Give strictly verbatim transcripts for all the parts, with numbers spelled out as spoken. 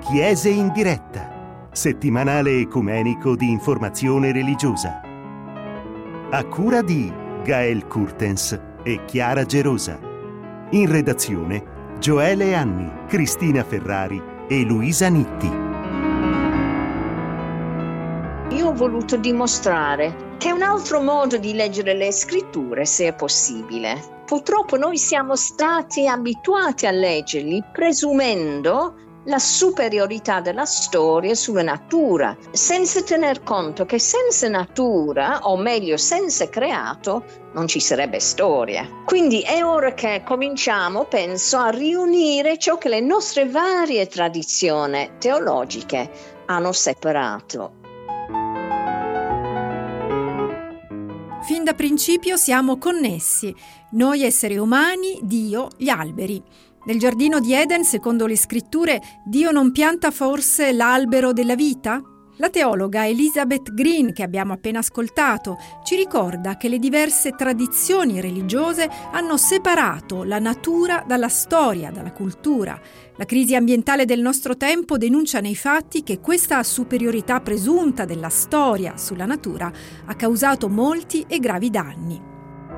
Chiese in diretta, settimanale ecumenico di informazione religiosa. A cura di Gael Kurtens e Chiara Gerosa. In redazione Gioele Anni, Cristina Ferrari e Luisa Nitti. Io ho voluto dimostrare che un altro modo di leggere le scritture, se è possibile. Purtroppo noi siamo stati abituati a leggerli presumendo la superiorità della storia sulla natura, senza tener conto che senza natura, o meglio senza creato, non ci sarebbe storia. Quindi è ora che cominciamo, penso, a riunire ciò che le nostre varie tradizioni teologiche hanno separato. Fin da principio siamo connessi, noi esseri umani, Dio, gli alberi. Nel giardino di Eden, secondo le scritture, Dio non pianta forse l'albero della vita? La teologa Elizabeth Green, che abbiamo appena ascoltato, ci ricorda che le diverse tradizioni religiose hanno separato la natura dalla storia, dalla cultura. La crisi ambientale del nostro tempo denuncia nei fatti che questa superiorità presunta della storia sulla natura ha causato molti e gravi danni.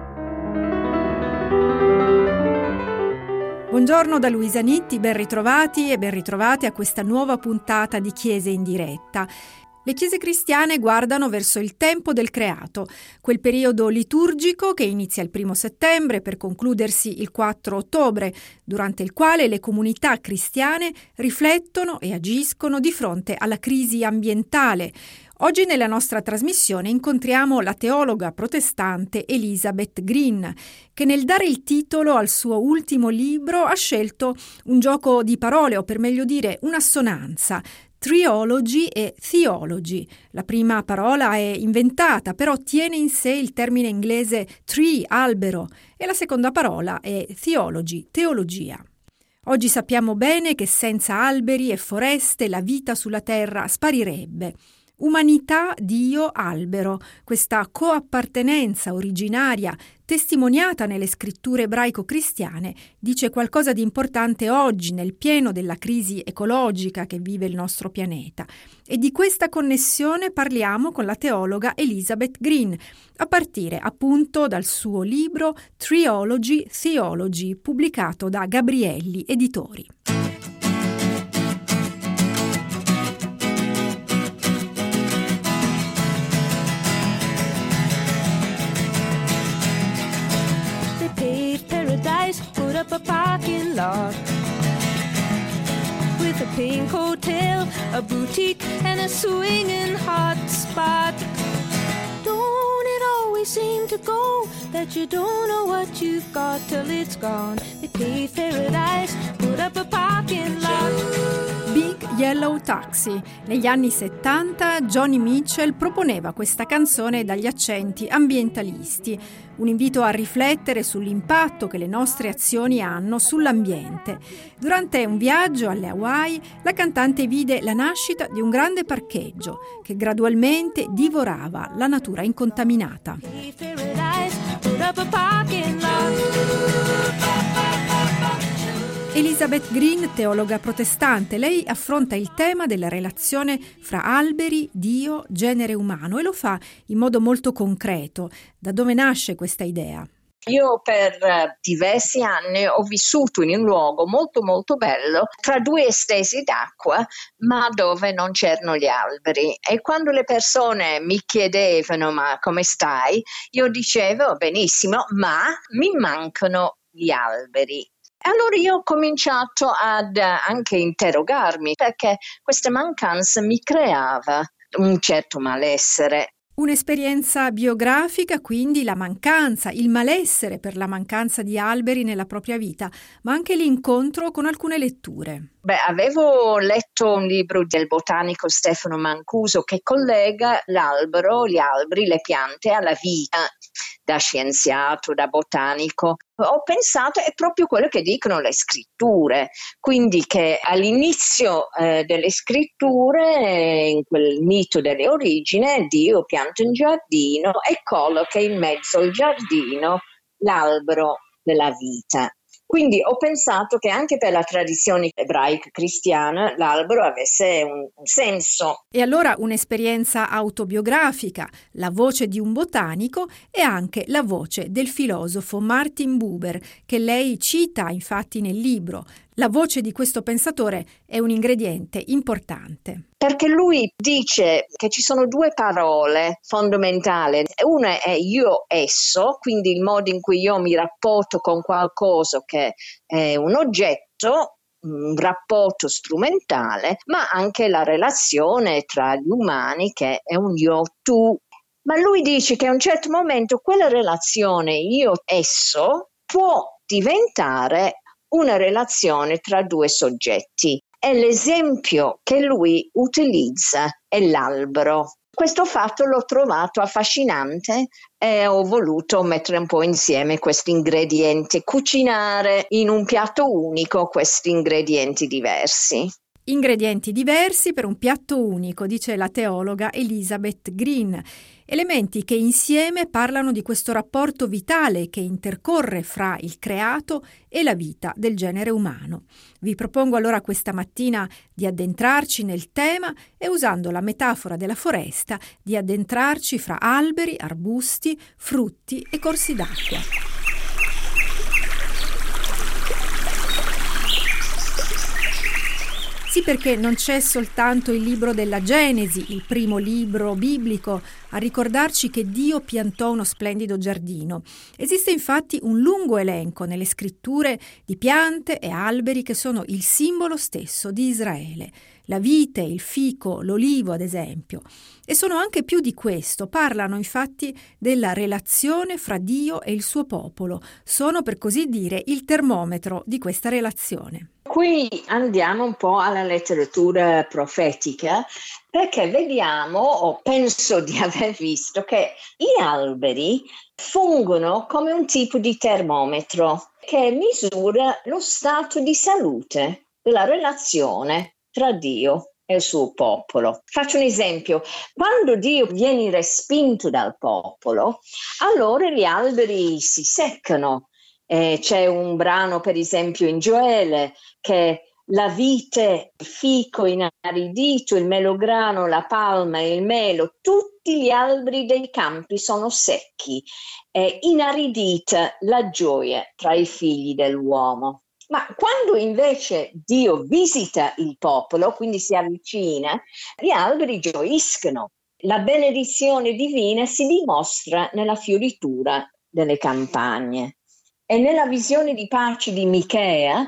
Buongiorno da Luisa Nitti, ben ritrovati e ben ritrovate a questa nuova puntata di Chiese in diretta. Le chiese cristiane guardano verso il tempo del creato, quel periodo liturgico che inizia il primo settembre per concludersi il quattro ottobre, durante il quale le comunità cristiane riflettono e agiscono di fronte alla crisi ambientale. Oggi nella nostra trasmissione incontriamo la teologa protestante Elizabeth Green, che nel dare il titolo al suo ultimo libro ha scelto un gioco di parole, o per meglio dire un'assonanza, triology e theology. La prima parola è inventata, però tiene in sé il termine inglese tree, albero, e la seconda parola è theology, teologia. Oggi sappiamo bene che senza alberi e foreste la vita sulla terra sparirebbe. Umanità, Dio, albero, questa coappartenenza originaria, testimoniata nelle scritture ebraico-cristiane, dice qualcosa di importante oggi nel pieno della crisi ecologica che vive il nostro pianeta. E di questa connessione parliamo con la teologa Elizabeth Green, a partire appunto dal suo libro Triology, Theology, pubblicato da Gabrielli Editori. Put up a parking lot with a pink hotel, a boutique and a swinging hot spot. Don't it always seem to go that you don't know what you've got till it's gone? They paid paradise, put up a parking lot. Big Yellow Taxi. Negli anni settanta Joni Mitchell proponeva questa canzone dagli accenti ambientalisti, un invito a riflettere sull'impatto che le nostre azioni hanno sull'ambiente. Durante un viaggio alle Hawaii, la cantante vide la nascita di un grande parcheggio che gradualmente divorava la natura incontaminata. Elizabeth Green, teologa protestante, lei affronta il tema della relazione fra alberi, Dio, genere umano e lo fa in modo molto concreto. Da dove nasce questa idea? Io per diversi anni ho vissuto in un luogo molto molto bello tra due estesi d'acqua, ma dove non c'erano gli alberi, e quando le persone mi chiedevano ma come stai, io dicevo benissimo, ma mi mancano gli alberi. Allora io ho cominciato ad anche interrogarmi, perché questa mancanza mi creava un certo malessere. Un'esperienza biografica, quindi la mancanza, il malessere per la mancanza di alberi nella propria vita, ma anche l'incontro con alcune letture. Beh, avevo letto un libro del botanico Stefano Mancuso che collega l'albero, gli alberi, le piante alla vita. Da scienziato, da botanico, ho pensato è proprio quello che dicono le scritture, quindi che all'inizio eh, delle scritture, eh, in quel mito delle origini, Dio pianta un giardino e colloca in mezzo al giardino l'albero della vita. Quindi ho pensato che anche per la tradizione ebraica cristiana l'albero avesse un, un senso. E allora un'esperienza autobiografica, la voce di un botanico e anche la voce del filosofo Martin Buber, che lei cita infatti nel libro. La voce di questo pensatore è un ingrediente importante. Perché lui dice che ci sono due parole fondamentali. Una è io esso, quindi il modo in cui io mi rapporto con qualcosa che è un oggetto, un rapporto strumentale, ma anche la relazione tra gli umani che è un io-tu. Ma lui dice che a un certo momento quella relazione io-esso può diventare una relazione tra due soggetti. E l'esempio che lui utilizza è l'albero. Questo fatto l'ho trovato affascinante e ho voluto mettere un po' insieme questi ingredienti, cucinare in un piatto unico questi ingredienti diversi. Ingredienti diversi per un piatto unico, dice la teologa Elizabeth Green. Elementi che insieme parlano di questo rapporto vitale che intercorre fra il creato e la vita del genere umano. Vi propongo allora questa mattina di addentrarci nel tema e, usando la metafora della foresta, di addentrarci fra alberi, arbusti, frutti e corsi d'acqua. Sì, perché non c'è soltanto il libro della Genesi, il primo libro biblico, a ricordarci che Dio piantò uno splendido giardino. Esiste infatti un lungo elenco nelle scritture di piante e alberi che sono il simbolo stesso di Israele. La vite, il fico, l'olivo ad esempio. E sono anche più di questo, parlano infatti della relazione fra Dio e il suo popolo. Sono, per così dire, il termometro di questa relazione. Qui andiamo un po' alla letteratura profetica, perché vediamo, o penso di aver visto, che gli alberi fungono come un tipo di termometro che misura lo stato di salute della relazione tra Dio e il suo popolo. Faccio un esempio: quando Dio viene respinto dal popolo, allora gli alberi si seccano. Eh, c'è un brano, per esempio, in Gioele, che la vite, il fico inaridito, il melograno, la palma e il melo, tutti gli alberi dei campi sono secchi. È inaridita la gioia tra i figli dell'uomo. Ma quando invece Dio visita il popolo, quindi si avvicina, gli alberi gioiscono. La benedizione divina si dimostra nella fioritura delle campagne. E nella visione di pace di Michea,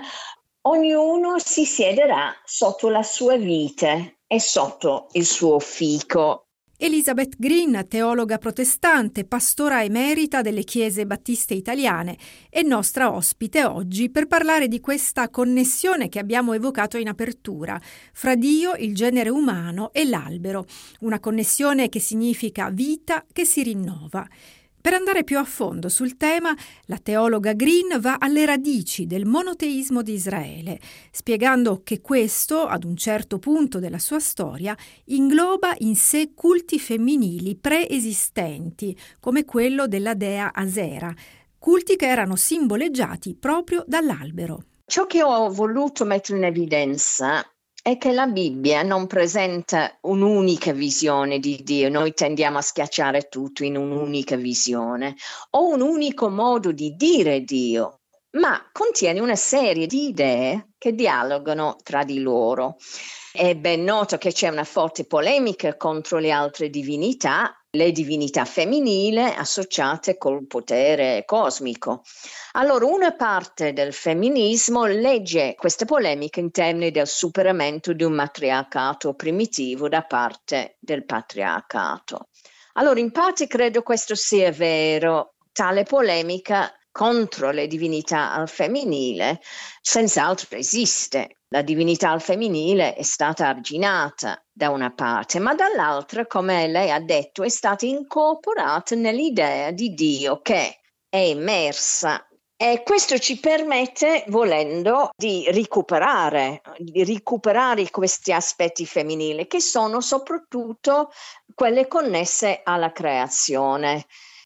ognuno si siederà sotto la sua vite e sotto il suo fico. Elizabeth Green, teologa protestante, pastora emerita delle chiese battiste italiane, è nostra ospite oggi per parlare di questa connessione che abbiamo evocato in apertura fra Dio, il genere umano e l'albero, una connessione che significa vita che si rinnova. Per andare più a fondo sul tema, la teologa Green va alle radici del monoteismo di Israele, spiegando che questo, ad un certo punto della sua storia, ingloba in sé culti femminili preesistenti, come quello della dea Asera, culti che erano simboleggiati proprio dall'albero. Ciò che ho voluto mettere in evidenza è che la Bibbia non presenta un'unica visione di Dio. Noi tendiamo a schiacciare tutto in un'unica visione o un unico modo di dire Dio, ma contiene una serie di idee che dialogano tra di loro. È ben noto che c'è una forte polemica contro le altre divinità, le divinità femminili associate col potere cosmico. Allora, una parte del femminismo legge questa polemica in termini del superamento di un matriarcato primitivo da parte del patriarcato. Allora, in parte credo questo sia vero. Tale polemica contro le divinità al femminile senz'altro esiste. La divinità al femminile è stata arginata da una parte, ma dall'altra, come lei ha detto, è stata incorporata nell'idea di Dio che è immersa. E questo ci permette, volendo, di recuperare, di recuperare questi aspetti femminili, che sono soprattutto quelle connesse alla creazione.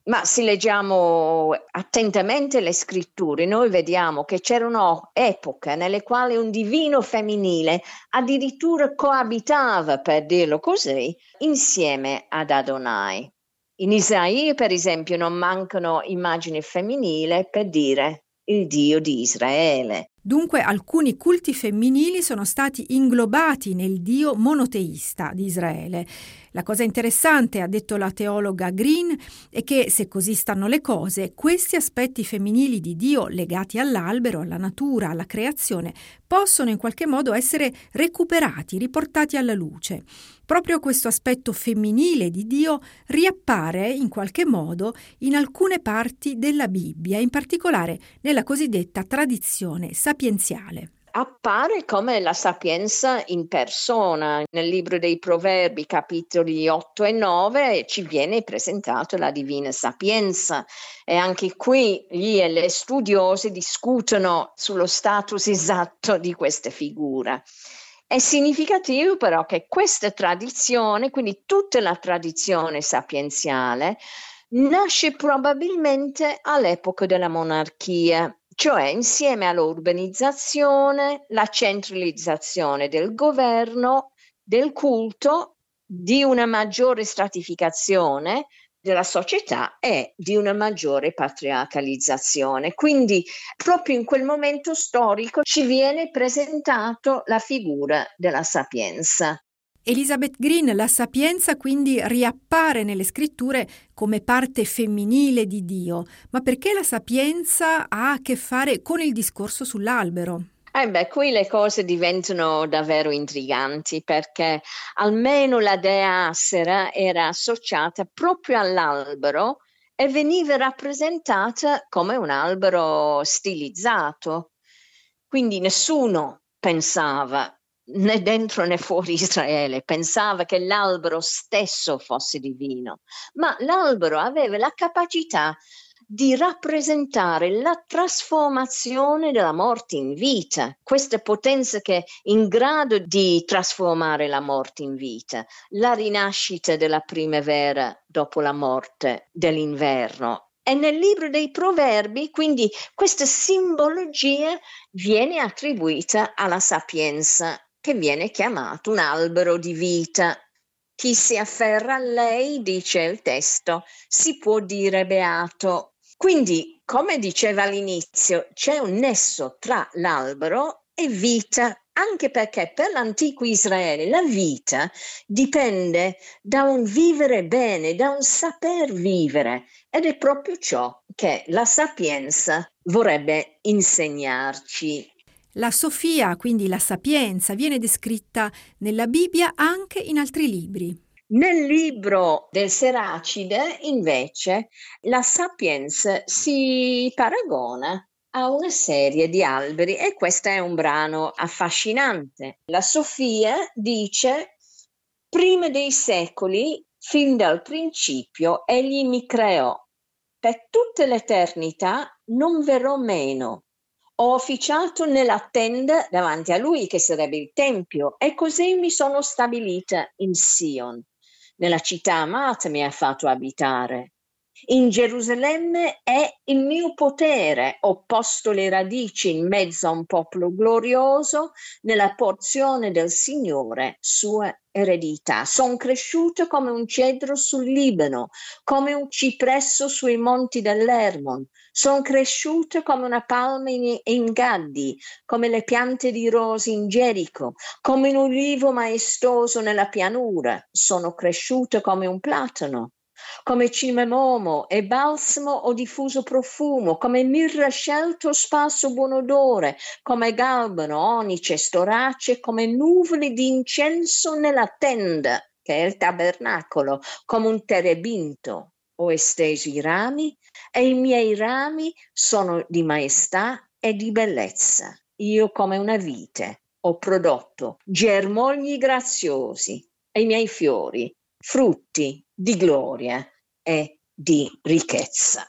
Ma se leggiamo attentamente le scritture, noi vediamo che c'erano epoche nelle quali un divino femminile addirittura coabitava, per dirlo così, insieme ad Adonai. In Isaia, per esempio, non mancano immagini femminili per dire il Dio di Israele. Dunque alcuni culti femminili sono stati inglobati nel Dio monoteista di Israele. La cosa interessante, ha detto la teologa Green, è che se così stanno le cose, questi aspetti femminili di Dio legati all'albero, alla natura, alla creazione, possono in qualche modo essere recuperati, riportati alla luce. Proprio questo aspetto femminile di Dio riappare in qualche modo in alcune parti della Bibbia, in particolare nella cosiddetta tradizione sapienziale. Appare come la sapienza in persona. Nel libro dei Proverbi, capitoli otto e nove, ci viene presentata la divina sapienza e anche qui gli e le studiose discutono sullo status esatto di questa figura. È significativo però che questa tradizione, quindi tutta la tradizione sapienziale, nasce probabilmente all'epoca della monarchia, cioè insieme all'urbanizzazione, la centralizzazione del governo, del culto, di una maggiore stratificazione della società e di una maggiore patriarcalizzazione. Quindi proprio in quel momento storico ci viene presentato la figura della sapienza. Elizabeth Green, la sapienza quindi riappare nelle scritture come parte femminile di Dio, ma perché la sapienza ha a che fare con il discorso sull'albero? Eh beh, qui le cose diventano davvero intriganti perché almeno la dea Assera era associata proprio all'albero e veniva rappresentata come un albero stilizzato. Quindi nessuno pensava, né dentro né fuori Israele, pensava che l'albero stesso fosse divino, ma l'albero aveva la capacità di rappresentare la trasformazione della morte in vita, questa potenza che è in grado di trasformare la morte in vita, la rinascita della primavera dopo la morte dell'inverno. E nel libro dei Proverbi, quindi, questa simbologia viene attribuita alla sapienza, che viene chiamato un albero di vita. Chi si afferra a lei, dice il testo, si può dire beato. Quindi, come diceva all'inizio, c'è un nesso tra l'albero e vita, anche perché per l'antico Israele la vita dipende da un vivere bene, da un saper vivere, ed è proprio ciò che la sapienza vorrebbe insegnarci. La Sofia, quindi la sapienza, viene descritta nella Bibbia anche in altri libri. Nel libro del Seracide, invece, la sapienza si paragona a una serie di alberi e questo è un brano affascinante. La Sofia dice: prima dei secoli, fin dal principio, egli mi creò. Per tutta l'eternità non verrò meno. Ho officiato nella tenda davanti a lui, che sarebbe il Tempio, e così mi sono stabilita in Sion. Nella città amata mi ha fatto abitare. In Gerusalemme è il mio potere. Ho posto le radici in mezzo a un popolo glorioso, nella porzione del Signore, sua eredità. Sono cresciuto come un cedro sul Libano, come un cipresso sui monti dell'Hermon. Sono cresciuto come una palma in, in Gaddi, come le piante di rose in Gerico, come un ulivo maestoso nella pianura. Sono cresciuto come un platano. Come cinemomo e balsamo ho diffuso profumo, come mirra scelto sparso buon odore, come galbano, onice, storace, come nuvole di incenso nella tenda, che è il tabernacolo, come un terebinto. Ho esteso i rami e i miei rami sono di maestà e di bellezza. Io come una vite ho prodotto germogli graziosi e i miei fiori frutti di gloria e di ricchezza.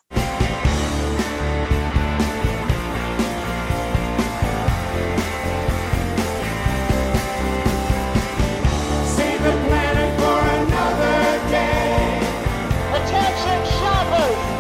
Save the planet for another day. Attention shoppers!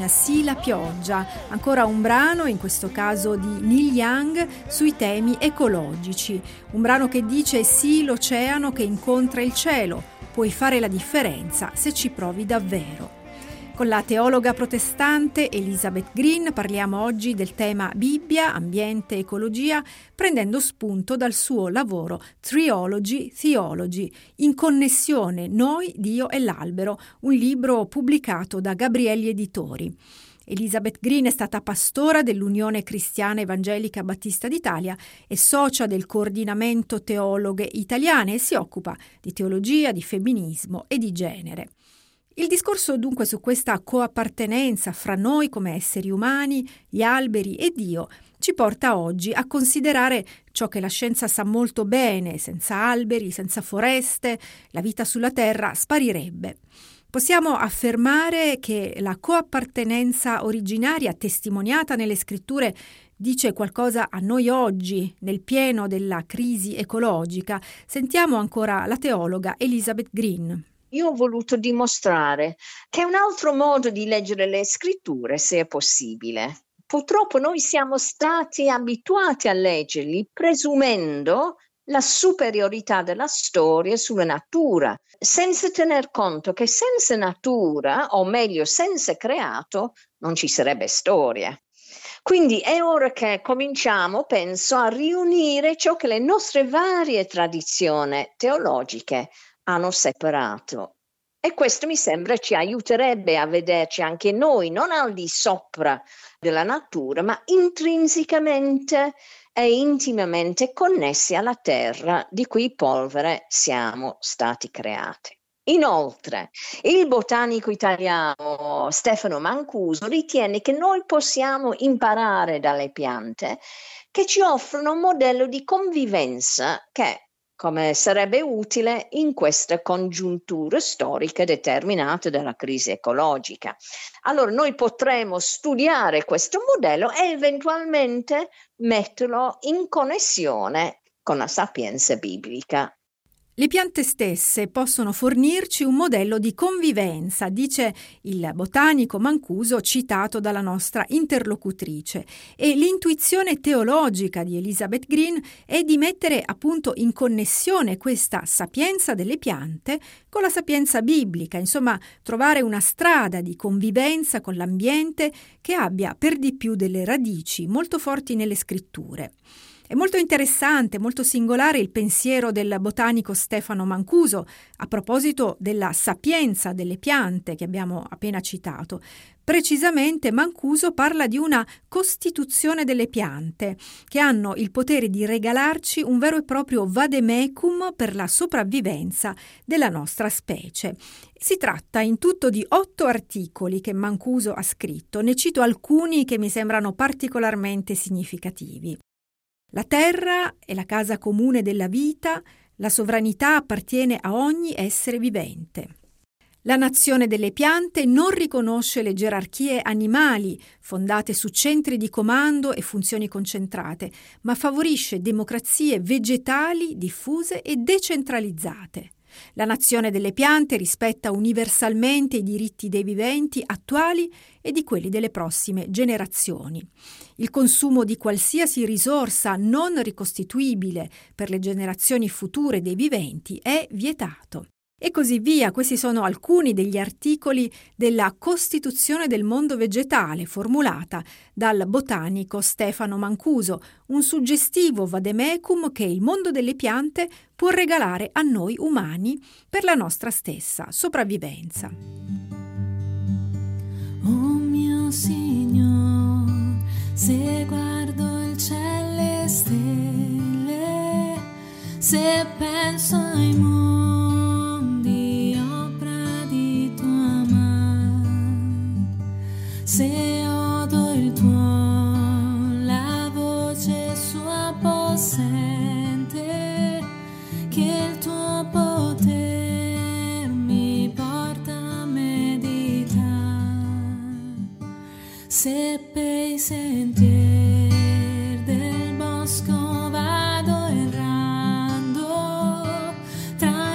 Sì la pioggia, ancora un brano, in questo caso di Neil Young, sui temi ecologici. Un brano che dice sì l'oceano che incontra il cielo, puoi fare la differenza se ci provi davvero. Con la teologa protestante Elizabeth Green parliamo oggi del tema Bibbia, ambiente, ecologia, prendendo spunto dal suo lavoro Triology, Theology, in connessione Noi, Dio e l'albero, un libro pubblicato da Gabrielli Editori. Elizabeth Green è stata pastora dell'Unione Cristiana Evangelica Battista d'Italia e socia del Coordinamento Teologhe Italiane e si occupa di teologia, di femminismo e di genere. Il discorso dunque su questa coappartenenza fra noi come esseri umani, gli alberi e Dio ci porta oggi a considerare ciò che la scienza sa molto bene: senza alberi, senza foreste, la vita sulla Terra sparirebbe. Possiamo affermare che la coappartenenza originaria testimoniata nelle scritture dice qualcosa a noi oggi, nel pieno della crisi ecologica. Sentiamo ancora la teologa Elizabeth Green. Io ho voluto dimostrare che è un altro modo di leggere le scritture, se è possibile. Purtroppo noi siamo stati abituati a leggerli presumendo la superiorità della storia sulla natura, senza tener conto che senza natura, o meglio senza creato, non ci sarebbe storia. Quindi è ora che cominciamo, penso, a riunire ciò che le nostre varie tradizioni teologiche hanno separato. E questo mi sembra ci aiuterebbe a vederci anche noi, non al di sopra della natura, ma intrinsecamente e intimamente connessi alla terra di cui polvere siamo stati creati. Inoltre, il botanico italiano Stefano Mancuso ritiene che noi possiamo imparare dalle piante che ci offrono un modello di convivenza che, come sarebbe utile in questa congiuntura storica determinata dalla crisi ecologica. Allora noi potremo studiare questo modello e eventualmente metterlo in connessione con la sapienza biblica. Le piante stesse possono fornirci un modello di convivenza, dice il botanico Mancuso citato dalla nostra interlocutrice, e l'intuizione teologica di Elizabeth Green è di mettere appunto in connessione questa sapienza delle piante con la sapienza biblica, insomma trovare una strada di convivenza con l'ambiente che abbia per di più delle radici molto forti nelle scritture. È molto interessante, molto singolare il pensiero del botanico Stefano Mancuso a proposito della sapienza delle piante che abbiamo appena citato. Precisamente Mancuso parla di una costituzione delle piante che hanno il potere di regalarci un vero e proprio vademecum per la sopravvivenza della nostra specie. Si tratta in tutto di otto articoli che Mancuso ha scritto, ne cito alcuni che mi sembrano particolarmente significativi. La terra è la casa comune della vita, la sovranità appartiene a ogni essere vivente. La nazione delle piante non riconosce le gerarchie animali fondate su centri di comando e funzioni concentrate, ma favorisce democrazie vegetali diffuse e decentralizzate. La nazione delle piante rispetta universalmente i diritti dei viventi attuali e di quelli delle prossime generazioni. Il consumo di qualsiasi risorsa non ricostituibile per le generazioni future dei viventi è vietato. E così via. Questi sono alcuni degli articoli della Costituzione del mondo vegetale formulata dal botanico Stefano Mancuso, un suggestivo vademecum che il mondo delle piante può regalare a noi umani per la nostra stessa sopravvivenza. Oh mio Signore, se guardo il cielo e le stelle, se penso ai mondi, opera di tua mano, se odo il tuo, la voce sua possente, che il tuo potere mi porta a meditare, se per i sentieri del bosco vado errando, tra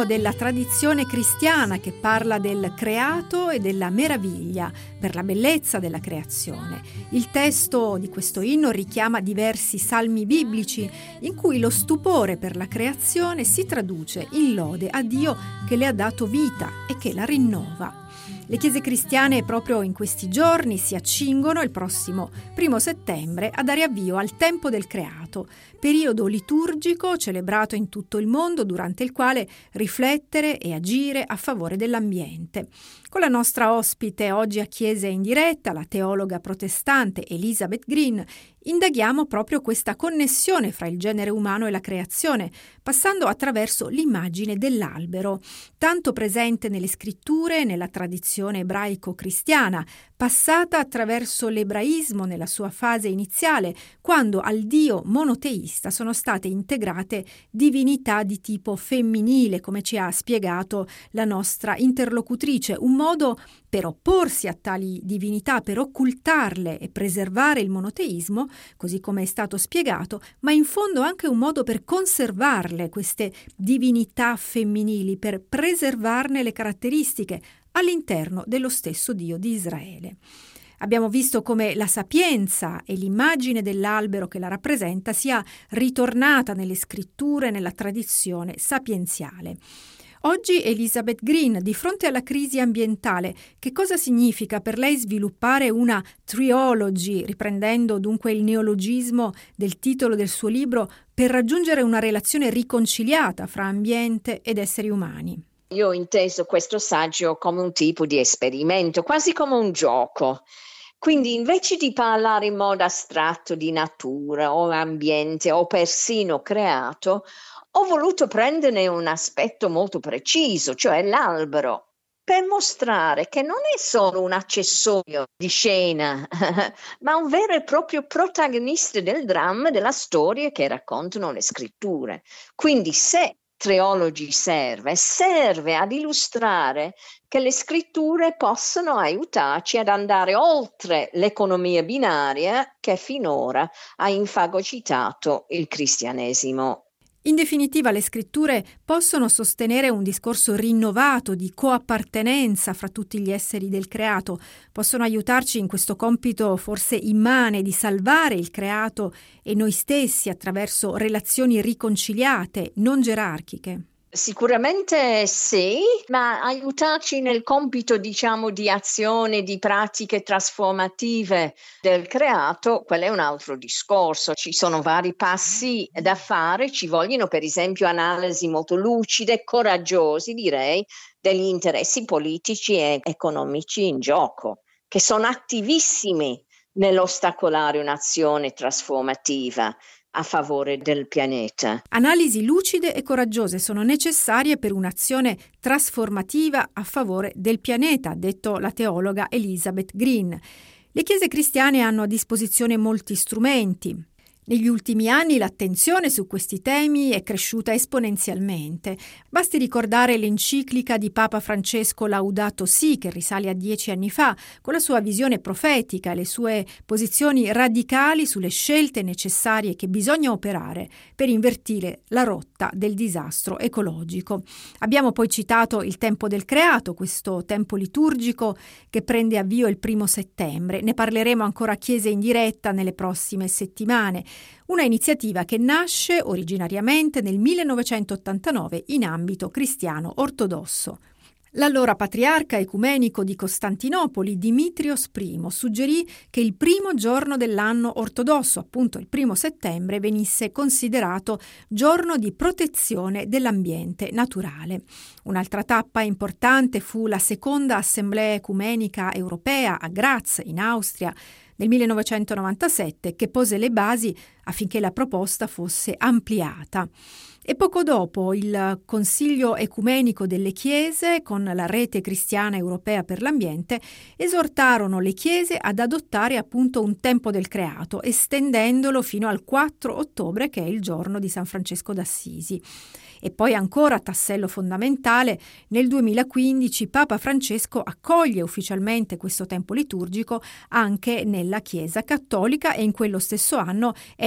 inno della tradizione cristiana che parla del creato e della meraviglia per la bellezza della creazione. Il testo di questo inno richiama diversi salmi biblici in cui lo stupore per la creazione si traduce in lode a Dio che le ha dato vita e che la rinnova. Le chiese cristiane proprio in questi giorni si accingono il prossimo primo settembre a dare avvio al tempo del creato, periodo liturgico celebrato in tutto il mondo durante il quale riflettere e agire a favore dell'ambiente. Con la nostra ospite oggi a Chiese in diretta, la teologa protestante Elizabeth Green, indaghiamo proprio questa connessione fra il genere umano e la creazione, passando attraverso l'immagine dell'albero, tanto presente nelle scritture e nella tradizione ebraico-cristiana, passata attraverso l'ebraismo nella sua fase iniziale, quando al Dio monoteista sono state integrate divinità di tipo femminile, come ci ha spiegato la nostra interlocutrice, un modo per opporsi a tali divinità, per occultarle e preservare il monoteismo, così come è stato spiegato, ma in fondo anche un modo per conservarle, queste divinità femminili, per preservarne le caratteristiche all'interno dello stesso Dio di Israele. Abbiamo visto come la sapienza e l'immagine dell'albero che la rappresenta sia ritornata nelle scritture, nella tradizione sapienziale. Oggi Elizabeth Green, di fronte alla crisi ambientale, che cosa significa per lei sviluppare una triology, riprendendo dunque il neologismo del titolo del suo libro, per raggiungere una relazione riconciliata fra ambiente ed esseri umani? Io ho inteso questo saggio come un tipo di esperimento, quasi come un gioco. Quindi invece di parlare in modo astratto di natura o ambiente o persino creato, ho voluto prenderne un aspetto molto preciso, cioè l'albero, per mostrare che non è solo un accessorio di scena, ma un vero e proprio protagonista del dramma, della storia che raccontano le scritture. Quindi se Triology serve, serve ad illustrare che le scritture possono aiutarci ad andare oltre l'economia binaria che finora ha infagocitato il cristianesimo. In definitiva, le scritture possono sostenere un discorso rinnovato di coappartenenza fra tutti gli esseri del creato, possono aiutarci in questo compito forse immane di salvare il creato e noi stessi attraverso relazioni riconciliate, non gerarchiche. Sicuramente sì, ma aiutarci nel compito, diciamo, di azione, di pratiche trasformative del creato, quello è un altro discorso. Ci sono vari passi da fare, ci vogliono per esempio analisi molto lucide, coraggiosi direi, degli interessi politici e economici in gioco, che sono attivissimi nell'ostacolare un'azione trasformativa a favore del pianeta. Analisi lucide e coraggiose sono necessarie per un'azione trasformativa a favore del pianeta, ha detto la teologa Elizabeth Green. Le chiese cristiane hanno a disposizione molti strumenti. Negli ultimi anni l'attenzione su questi temi è cresciuta esponenzialmente. Basti ricordare l'enciclica di Papa Francesco Laudato Si, che risale a dieci anni fa, con la sua visione profetica e le sue posizioni radicali sulle scelte necessarie che bisogna operare per invertire la rotta del disastro ecologico. Abbiamo poi citato il tempo del creato, questo tempo liturgico che prende avvio il primo settembre. Ne parleremo ancora a Chiese in diretta nelle prossime settimane. Una iniziativa che nasce originariamente nel millenovecentottantanove in ambito cristiano ortodosso. L'allora patriarca ecumenico di Costantinopoli, Dimitrios I, suggerì che il primo giorno dell'anno ortodosso, appunto il primo settembre, venisse considerato giorno di protezione dell'ambiente naturale. Un'altra tappa importante fu la seconda Assemblea Ecumenica Europea a Graz, in Austria, nel millenovecentonovantasette, che pose le basi affinché la proposta fosse ampliata. E poco dopo il Consiglio Ecumenico delle Chiese, con la Rete Cristiana Europea per l'Ambiente, esortarono le Chiese ad adottare appunto un tempo del creato, estendendolo fino al quattro ottobre, che è il giorno di San Francesco d'Assisi. E poi ancora, tassello fondamentale, nel duemilaquindici Papa Francesco accoglie ufficialmente questo tempo liturgico anche nella Chiesa cattolica e in quello stesso anno è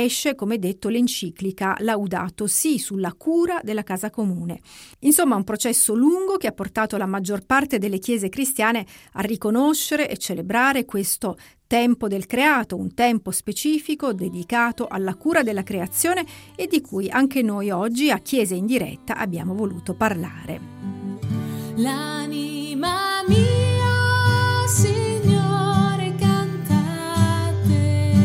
esce, come detto, l'enciclica Laudato Si sulla cura della casa comune. Insomma, un processo lungo che ha portato la maggior parte delle chiese cristiane a riconoscere e celebrare questo tempo del creato, un tempo specifico dedicato alla cura della creazione e di cui anche noi oggi a Chiesa in diretta abbiamo voluto parlare. L'anima mia, Signore, cantate,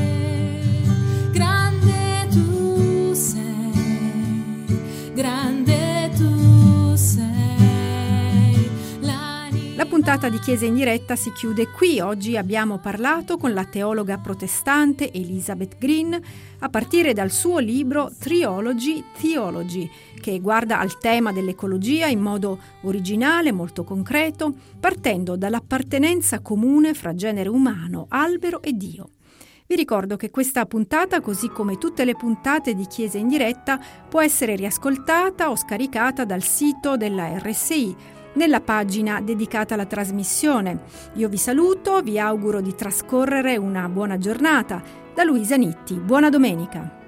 grande tu sei, grande tu sei. La puntata di Chiesa in diretta si chiude qui. Oggi abbiamo parlato con la teologa protestante Elizabeth Green a partire dal suo libro Triology Theology, che guarda al tema dell'ecologia in modo originale, molto concreto, partendo dall'appartenenza comune fra genere umano, albero e Dio. Vi ricordo che questa puntata, così come tutte le puntate di Chiesa in diretta, può essere riascoltata o scaricata dal sito della R S I, nella pagina dedicata alla trasmissione. Io vi saluto, vi auguro di trascorrere una buona giornata. Da Luisa Nitti, buona domenica.